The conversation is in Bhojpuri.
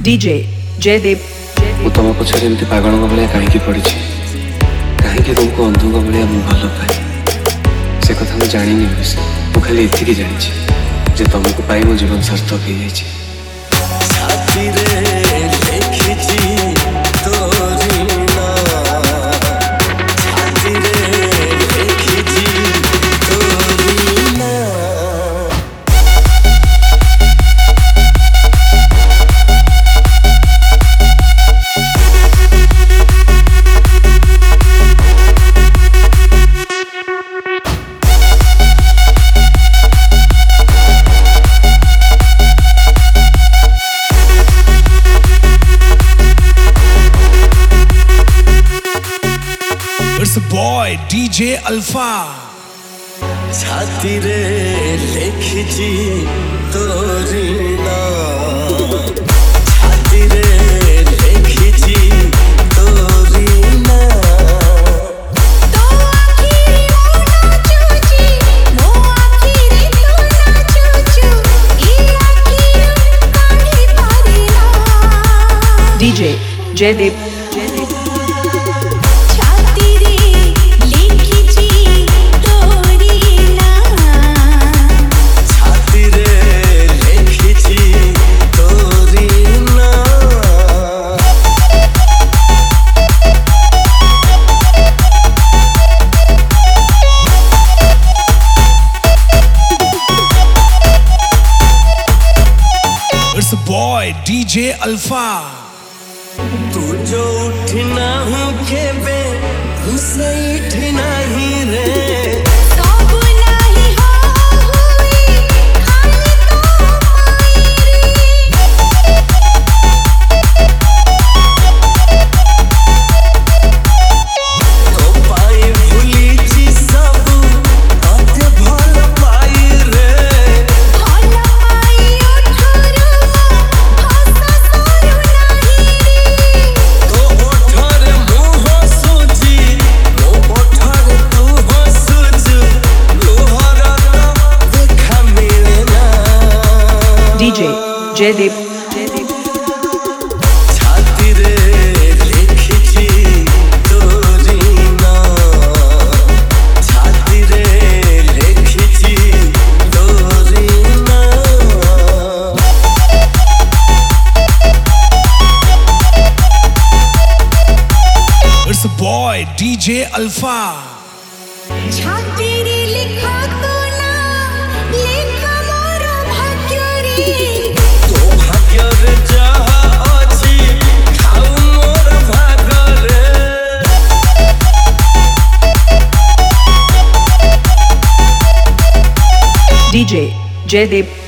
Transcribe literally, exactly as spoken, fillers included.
डीजे जयदेव मु तुम पछारे एमती पागल भाया कहीं पड़ी कहीं तुमको अंधुक भाया मु भल पाए से कथा मुझे जानी मु खाली एति जानी तुमको पाई मो जीवन सार्थक हो जाए। It's a boy D J Alpha। छाती रे लिखिची तोरी नाम, छाती रे लिखिची तोरी नाम। तो आखिरी वो नाचुची, वो आखिरी तू नाचुचु, ई आखिरी काढ़ी पारिला। DJ Jaydev It's a boy D J Alpha। तू जो उठना हूँ के बे उसे उठना ही रे। सब नहीं हो हुई खाली तो तो पाई भूली ची सब आते भल पाई रे। भल पाई उठरुआ भाषा सोरु नहीं तो ओठर मुँह सूजी, तो ओठर तू हो सूजू, लोहरा तो देखा मिले ना। डीजे जयदेव छाती रे लिखिची तोरी नाम, छाती रे लिखिची तोरी नाम। It's a boy D J Alpha। छाती रे लिखा तो ना लिखा मोर भाग्य रे। तो भाग्यर जहा अछि खाऊ मोर भाग रे। डीजे जयदेव